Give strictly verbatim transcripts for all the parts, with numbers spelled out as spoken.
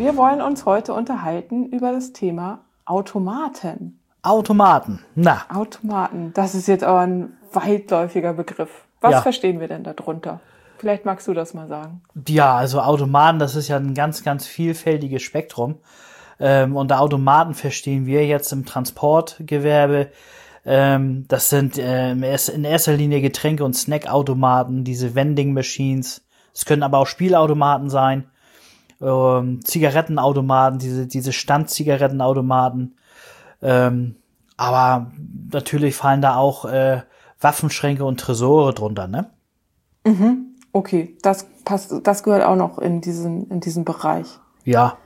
Wir wollen uns heute unterhalten über das Thema Automaten. Automaten, na. Automaten, das ist jetzt aber ein weitläufiger Begriff. Was Ja. verstehen wir denn darunter? Vielleicht magst du das mal sagen. Ja, also Automaten, das ist ja ein ganz, ganz vielfältiges Spektrum. Ähm, unter Automaten verstehen wir jetzt im Transportgewerbe, ähm, das sind ähm, in erster Linie Getränke- und Snackautomaten, diese Vending Machines. Es können aber auch Spielautomaten sein, ähm, Zigarettenautomaten, diese, diese Standzigarettenautomaten. Ähm, aber natürlich fallen da auch äh, Waffenschränke und Tresore drunter, ne? Mhm. Okay, das passt, das gehört auch noch in diesen, in diesen Bereich. Ja.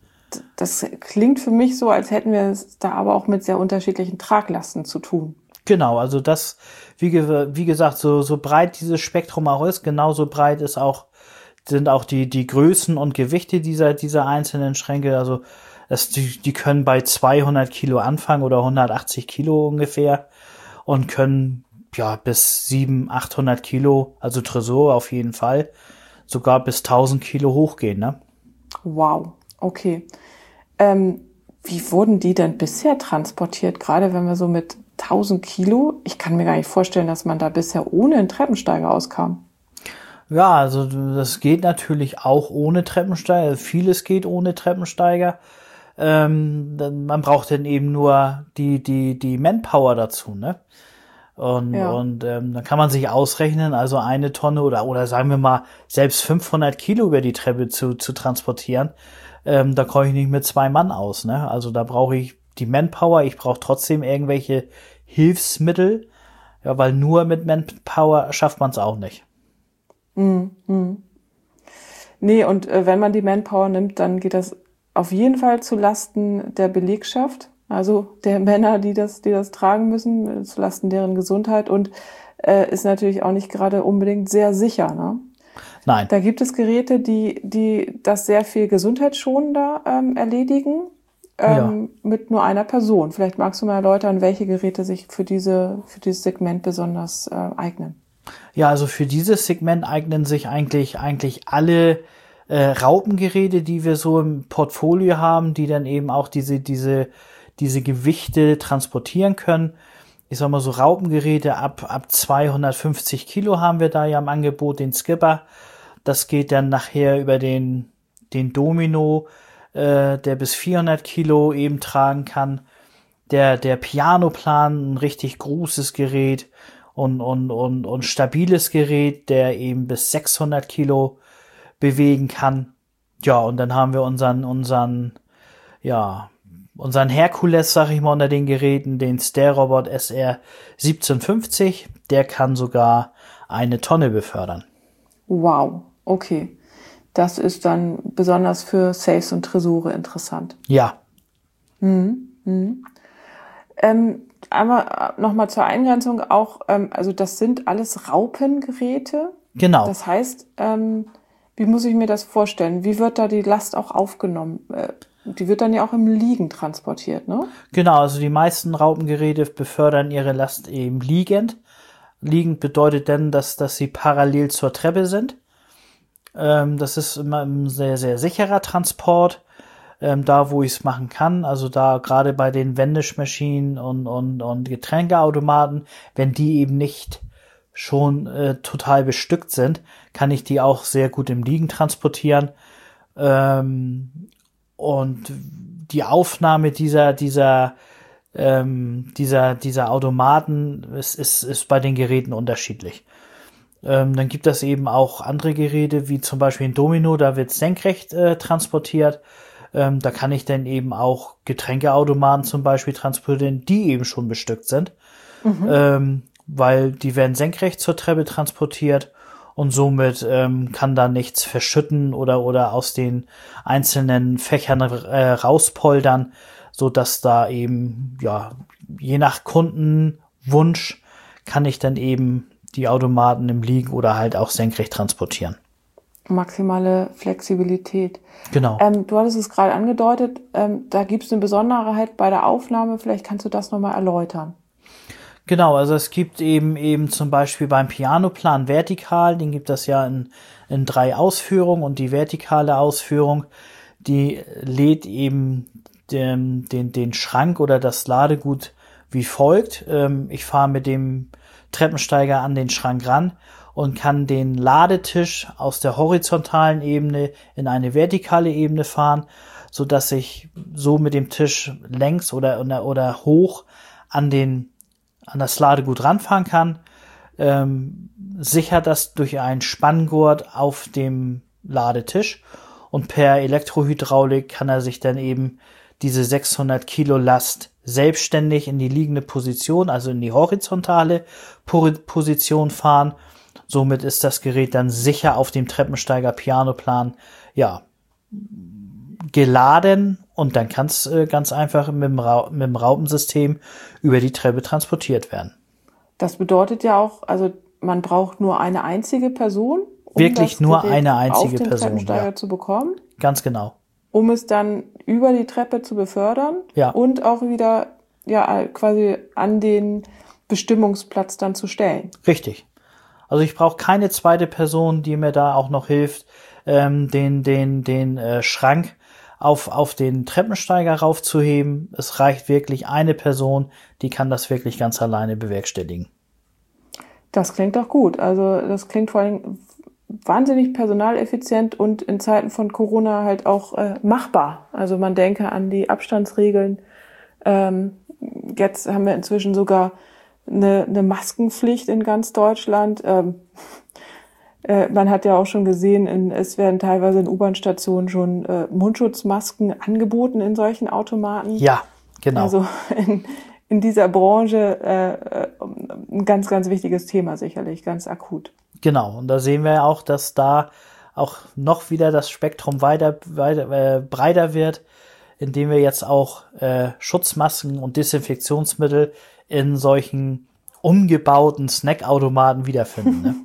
Das klingt für mich so, als hätten wir es da aber auch mit sehr unterschiedlichen Traglasten zu tun. Genau, also das, wie, ge- wie gesagt, so, so breit dieses Spektrum auch ist, genauso breit ist auch, sind auch die, die Größen und Gewichte dieser, dieser einzelnen Schränke. Also, das, die, die können bei zweihundert Kilo anfangen oder hundertachtzig Kilo ungefähr und können, ja, bis siebenhundert, achthundert Kilo, also Tresor auf jeden Fall, sogar bis tausend Kilo hochgehen, ne? Wow, okay. Ähm, wie wurden die denn bisher transportiert? Gerade wenn wir so mit tausend Kilo, ich kann mir gar nicht vorstellen, dass man da bisher ohne einen Treppensteiger auskam. Ja, also das geht natürlich auch ohne Treppensteiger. Vieles geht ohne Treppensteiger. Ähm, dann, man braucht dann eben nur die die die Manpower dazu, ne? Und Ja. und ähm, dann kann man sich ausrechnen, also eine Tonne oder oder sagen wir mal selbst fünfhundert Kilo über die Treppe zu zu transportieren, ähm, da komme ich nicht mit zwei Mann aus, ne? Also da brauche ich die Manpower. Ich brauche trotzdem irgendwelche Hilfsmittel, ja, weil nur mit Manpower schafft man es auch nicht. Mhm. Mhm. Nee, und äh, wenn man die Manpower nimmt, dann geht das auf jeden Fall zu Lasten der Belegschaft, also der Männer, die das, die das tragen müssen, äh, zu Lasten deren Gesundheit und äh, ist natürlich auch nicht gerade unbedingt sehr sicher, ne? Nein. Da gibt es Geräte, die, die das sehr viel gesundheitsschonender ähm, erledigen, ähm, mit nur einer Person. Vielleicht magst du mal erläutern, welche Geräte sich für diese, für dieses Segment besonders äh, eignen. Ja, also für dieses Segment eignen sich eigentlich eigentlich alle äh, Raupengeräte, die wir so im Portfolio haben, die dann eben auch diese diese diese Gewichte transportieren können. Ich sag mal so Raupengeräte ab ab zweihundertfünfzig Kilo haben wir da ja im Angebot, den Skipper. Das geht dann nachher über den den Domino, äh, der bis vierhundert Kilo eben tragen kann. Der der Pianoplan, ein richtig großes Gerät. Und, und, und, und stabiles Gerät, der eben bis sechshundert Kilo bewegen kann. Ja, und dann haben wir unseren, unseren, ja, unseren Herkules, sag ich mal, unter den Geräten, den Stairrobot S R siebzehnhundertfünfzig. Der kann sogar eine Tonne befördern. Wow, okay. Das ist dann besonders für Safes und Tresore interessant. Ja. Mhm. Mhm. Ähm, einmal nochmal zur Eingrenzung auch, ähm, also das sind alles Raupengeräte. Genau. Das heißt, ähm, wie muss ich mir das vorstellen? Wie wird da die Last auch aufgenommen? Äh, die wird dann ja auch im Liegen transportiert, ne? Genau, also die meisten Raupengeräte befördern ihre Last eben liegend. Liegend bedeutet dann, dass, dass sie parallel zur Treppe sind. Ähm, das ist immer ein sehr, sehr sicherer Transport. Ähm, da, wo ich es machen kann, also da gerade bei den Wendischmaschinen und, und, und Getränkeautomaten, wenn die eben nicht schon äh, total bestückt sind, kann ich die auch sehr gut im Liegen transportieren. Ähm, und die Aufnahme dieser, dieser, ähm, dieser, dieser Automaten ist, ist, ist bei den Geräten unterschiedlich. Ähm, dann gibt es eben auch andere Geräte, wie zum Beispiel ein Domino, da wird senkrecht äh, transportiert. Ähm, da kann ich dann eben auch Getränkeautomaten zum Beispiel transportieren, die eben schon bestückt sind. Mhm. Ähm, weil die werden senkrecht zur Treppe transportiert und somit ähm, kann da nichts verschütten oder oder aus den einzelnen Fächern äh, rauspoldern, so dass da eben ja je nach Kundenwunsch kann ich dann eben die Automaten im Liegen oder halt auch senkrecht transportieren. Maximale Flexibilität. Genau. Ähm, du hattest es gerade angedeutet, ähm, da gibt es eine Besonderheit bei der Aufnahme. Vielleicht kannst du das nochmal erläutern. Genau, also es gibt eben eben zum Beispiel beim Pianoplan vertikal, den gibt es ja in, in drei Ausführungen und die vertikale Ausführung, die lädt eben den, den, den Schrank oder das Ladegut wie folgt. Ähm, ich fahre mit dem Treppensteiger an den Schrank ran und kann den Ladetisch aus der horizontalen Ebene in eine vertikale Ebene fahren, so dass ich so mit dem Tisch längs oder, oder, oder hoch an den, an das Ladegut ranfahren kann. Ähm, sichert das durch einen Spanngurt auf dem Ladetisch und per Elektrohydraulik kann er sich dann eben diese sechshundert Kilo Last selbstständig in die liegende Position, also in die horizontale Position fahren. Somit ist das Gerät dann sicher auf dem Treppensteiger Pianoplan, ja, geladen und dann kann es äh, ganz einfach mit dem, Ra- mit dem Raupensystem über die Treppe transportiert werden. Das bedeutet ja auch, also man braucht nur eine einzige Person, um Wirklich das nur Gerät eine einzige auf den Person, Treppensteiger ja. zu bekommen, Ganz genau. um es dann über die Treppe zu befördern Ja. und auch wieder ja quasi an den Bestimmungsplatz dann zu stellen. Richtig. Also ich brauche keine zweite Person, die mir da auch noch hilft, ähm, den den den äh, Schrank auf auf den Treppensteiger raufzuheben. Es reicht wirklich eine Person, die kann das wirklich ganz alleine bewerkstelligen. Das klingt doch gut. Also das klingt vor allem wahnsinnig personaleffizient und in Zeiten von Corona halt auch äh, machbar. Also man denke an die Abstandsregeln. Ähm, jetzt haben wir inzwischen sogar eine, eine Maskenpflicht in ganz Deutschland. Ähm, äh, man hat ja auch schon gesehen, in, es werden teilweise in U-Bahn-Stationen schon äh, Mundschutzmasken angeboten in solchen Automaten. Ja, genau. Also in, in dieser Branche äh, ein ganz, ganz wichtiges Thema sicherlich, ganz akut. Genau, und da sehen wir ja auch, dass da auch noch wieder das Spektrum weiter, weiter äh, breiter wird, indem wir jetzt auch äh, Schutzmasken und Desinfektionsmittel in solchen umgebauten Snackautomaten wiederfinden. Ne?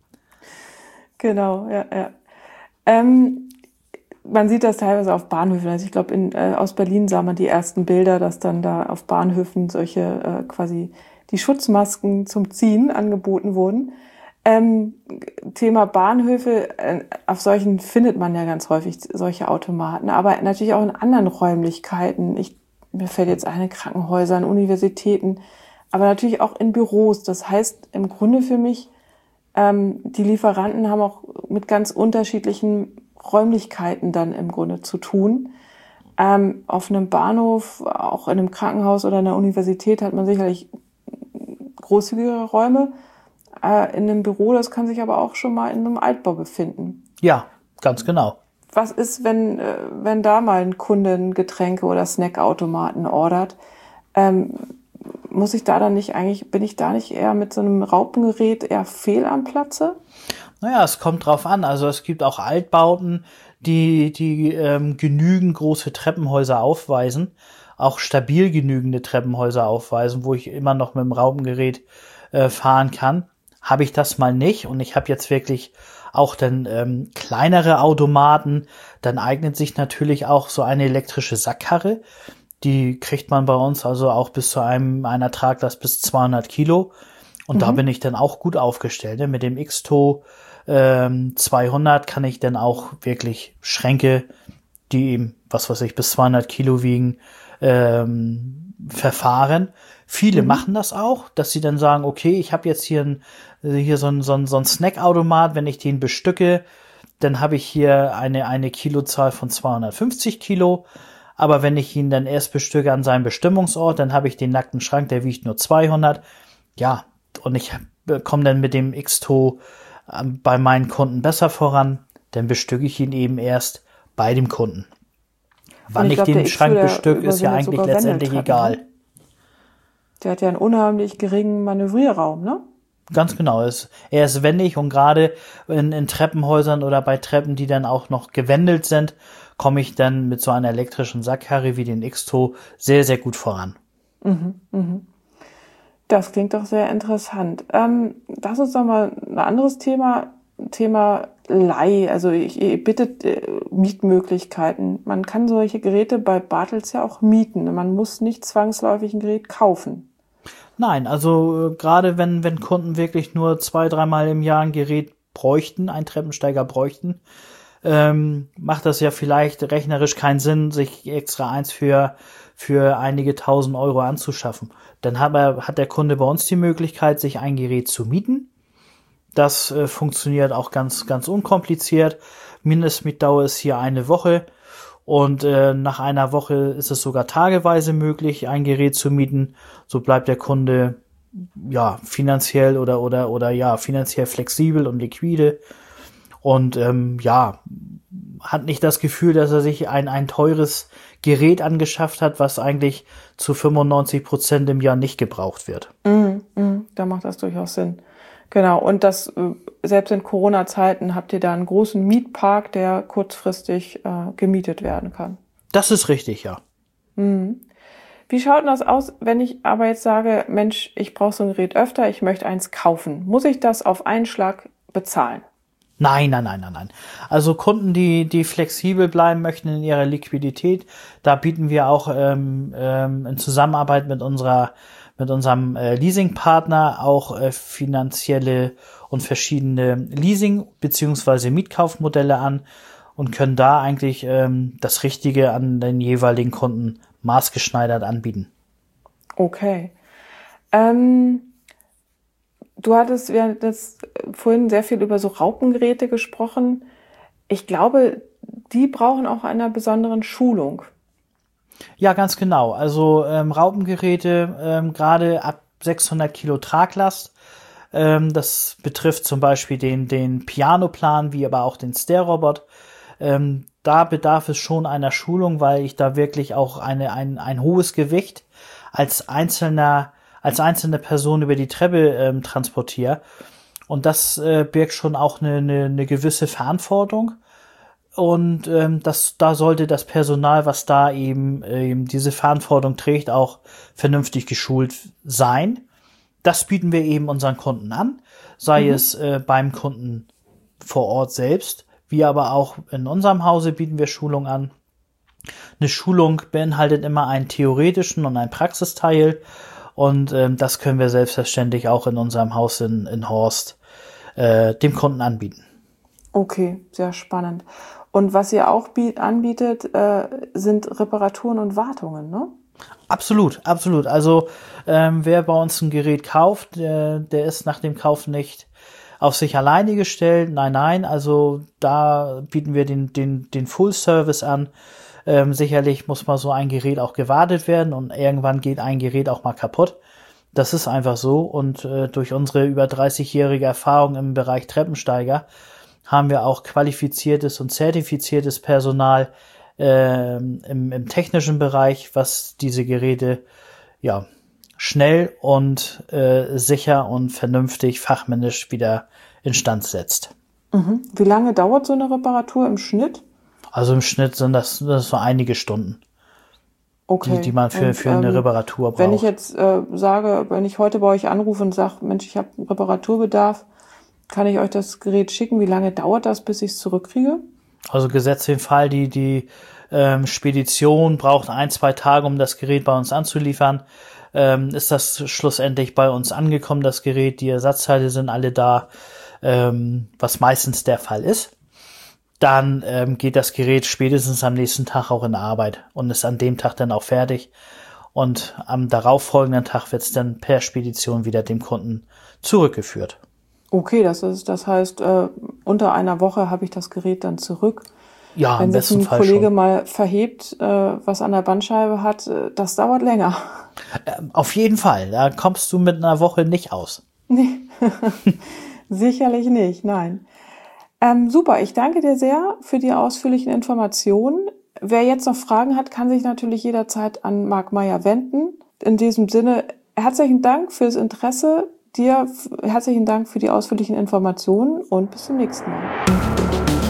Genau, ja, ja. Ähm, man sieht das teilweise auf Bahnhöfen. Also ich glaube, in äh, aus Berlin sah man die ersten Bilder, dass dann da auf Bahnhöfen solche äh, quasi die Schutzmasken zum Ziehen angeboten wurden. Ähm, Thema Bahnhöfe, äh, auf solchen findet man ja ganz häufig solche Automaten, aber natürlich auch in anderen Räumlichkeiten. Ich, mir fällt jetzt eine Krankenhäusern, Universitäten, aber natürlich auch in Büros. Das heißt im Grunde für mich, ähm, die Lieferanten haben auch mit ganz unterschiedlichen Räumlichkeiten dann im Grunde zu tun. Ähm, auf einem Bahnhof, auch in einem Krankenhaus oder einer Universität hat man sicherlich großzügigere Räume. In einem Büro, das kann sich aber auch schon mal in einem Altbau befinden. Ja, ganz genau. Was ist, wenn, wenn da mal ein Kunde einen Getränke- oder Snackautomaten ordert? Ähm, muss ich da dann nicht eigentlich, bin ich da nicht eher mit so einem Raupengerät eher fehl am Platze? Naja, es kommt drauf an. Also es gibt auch Altbauten, die, die ähm, genügend große Treppenhäuser aufweisen, auch stabil genügende Treppenhäuser aufweisen, wo ich immer noch mit dem Raupengerät äh, fahren kann. Habe ich das mal nicht und ich habe jetzt wirklich auch dann ähm, kleinere Automaten, dann eignet sich natürlich auch so eine elektrische Sackkarre. Die kriegt man bei uns also auch bis zu einem einer Traglast bis zweihundert Kilo und mhm. da bin ich dann auch gut aufgestellt. Ne? Mit dem Xto ähm, zweihundert kann ich dann auch wirklich Schränke, die eben, was weiß ich, bis zweihundert Kilo wiegen, ähm, verfahren. Viele mhm. machen das auch, dass sie dann sagen, okay, ich habe jetzt hier ein hier so ein so ein so ein Snackautomat, wenn ich den bestücke, dann habe ich hier eine eine Kilozahl von zweihundertfünfzig Kilo, aber wenn ich ihn dann erst bestücke an seinem Bestimmungsort, dann habe ich den nackten Schrank, der wiegt nur zweihundert. Ja, und ich komme dann mit dem Xto bei meinen Kunden besser voran, dann bestücke ich ihn eben erst bei dem Kunden. Wann ich, ich glaub, den Schrank bestücke, ist ja eigentlich letztendlich egal. Ne? Der hat ja einen unheimlich geringen Manövrierraum, ne? Ganz genau. Es, er ist wendig und gerade in, in Treppenhäusern oder bei Treppen, die dann auch noch gewendelt sind, komme ich dann mit so einer elektrischen Sackkarre wie den Xto sehr, sehr gut voran. Mhm, mhm. Das klingt doch sehr interessant. Ähm, lass uns doch mal ein anderes Thema, Thema Leih. Also ich, ihr bittet äh, Mietmöglichkeiten. Man kann solche Geräte bei Bartels ja auch mieten. Man muss nicht zwangsläufig ein Gerät kaufen. Nein, also äh, gerade wenn wenn Kunden wirklich nur zwei, dreimal im Jahr ein Gerät bräuchten, einen Treppensteiger bräuchten, ähm, macht das ja vielleicht rechnerisch keinen Sinn, sich extra eins für für einige tausend Euro anzuschaffen. Dann hat, er, hat der Kunde bei uns die Möglichkeit, sich ein Gerät zu mieten. Das äh, funktioniert auch ganz ganz unkompliziert. Mindestmietdauer ist hier eine Woche und äh, nach einer Woche ist es sogar tageweise möglich, ein Gerät zu mieten. So bleibt der Kunde ja finanziell oder oder oder ja finanziell flexibel und liquide und ähm, ja hat nicht das Gefühl, dass er sich ein ein teures Gerät angeschafft hat, was eigentlich zu fünfundneunzig Prozent im Jahr nicht gebraucht wird. Mm, mm, da macht das durchaus Sinn. Genau, und das selbst in Corona-Zeiten habt ihr da einen großen Mietpark, der kurzfristig äh, gemietet werden kann. Das ist richtig, ja. Mm. Wie schaut denn das aus, wenn ich aber jetzt sage, Mensch, ich brauche so ein Gerät öfter, ich möchte eins kaufen. Muss ich das auf einen Schlag bezahlen? Nein, nein, nein, nein, nein. Also Kunden, die die flexibel bleiben möchten in ihrer Liquidität, da bieten wir auch ähm, ähm, in Zusammenarbeit mit unserer mit unserem äh, Leasingpartner auch äh, finanzielle und verschiedene Leasing- bzw. Mietkaufmodelle an und können da eigentlich ähm, das Richtige an den jeweiligen Kunden maßgeschneidert anbieten. Okay. Ähm, du hattest, wir hatten jetzt vorhin sehr viel über so Raupengeräte gesprochen. Ich glaube, die brauchen auch einer besonderen Schulung. Ja, ganz genau. Also ähm, Raupengeräte, ähm, gerade ab sechshundert Kilo Traglast. Ähm, das betrifft zum Beispiel den den Pianoplan, wie aber auch den Stair-Robot. Ähm, da bedarf es schon einer Schulung, weil ich da wirklich auch eine ein ein hohes Gewicht als einzelner als einzelne Person über die Treppe ähm, transportiere. Und das äh, birgt schon auch eine, eine, eine gewisse Verantwortung. Und ähm, das, da sollte das Personal, was da eben, eben diese Verantwortung trägt, auch vernünftig geschult sein. Das bieten wir eben unseren Kunden an, sei mhm. es äh, beim Kunden vor Ort selbst, wie aber auch in unserem Hause bieten wir Schulung an. Eine Schulung beinhaltet immer einen theoretischen und einen Praxisteil und ähm, das können wir selbstverständlich auch in unserem Haus in, in Horst äh, dem Kunden anbieten. Okay, sehr spannend. Und was ihr auch biet, anbietet, äh, sind Reparaturen und Wartungen, ne? Absolut, absolut. Also ähm, wer bei uns ein Gerät kauft, der, der ist nach dem Kauf nicht auf sich alleine gestellt. Nein, nein, also da bieten wir den, den, den Full-Service an. Ähm, sicherlich muss mal so ein Gerät auch gewartet werden und irgendwann geht ein Gerät auch mal kaputt. Das ist einfach so und äh, durch unsere über dreißigjährige Erfahrung im Bereich Treppensteiger haben wir auch qualifiziertes und zertifiziertes Personal äh, im, im technischen Bereich, was diese Geräte ja schnell und äh, sicher und vernünftig fachmännisch wieder instand setzt. Mhm. Wie lange dauert so eine Reparatur im Schnitt? Also im Schnitt sind das, das so einige Stunden, okay. die, die man für, und, für eine ähm, Reparatur braucht. Wenn ich jetzt äh, sage, wenn ich heute bei euch anrufe und sage, Mensch, ich habe Reparaturbedarf, kann ich euch das Gerät schicken? Wie lange dauert das, bis ich es zurückkriege? Also gesetzt den Fall, die die ähm, Spedition braucht ein, zwei Tage, um das Gerät bei uns anzuliefern. Ähm, ist das schlussendlich bei uns angekommen, das Gerät? Die Ersatzteile sind alle da, ähm, was meistens der Fall ist. Dann ähm, geht das Gerät spätestens am nächsten Tag auch in Arbeit und ist an dem Tag dann auch fertig. Und am darauffolgenden Tag wird es dann per Spedition wieder dem Kunden zurückgeführt. Okay, das ist, das heißt, äh, unter einer Woche habe ich das Gerät dann zurück. Ja, wenn im sich besten ein Fall Kollege schon. mal verhebt, äh, was an der Bandscheibe hat, äh, das dauert länger. Ähm, auf jeden Fall, da kommst du mit einer Woche nicht aus. Nee, sicherlich nicht, nein. Ähm, super, ich danke dir sehr für die ausführlichen Informationen. Wer jetzt noch Fragen hat, kann sich natürlich jederzeit an Marc Meyer wenden. In diesem Sinne, herzlichen Dank fürs Interesse. Dir herzlichen Dank für die ausführlichen Informationen und bis zum nächsten Mal.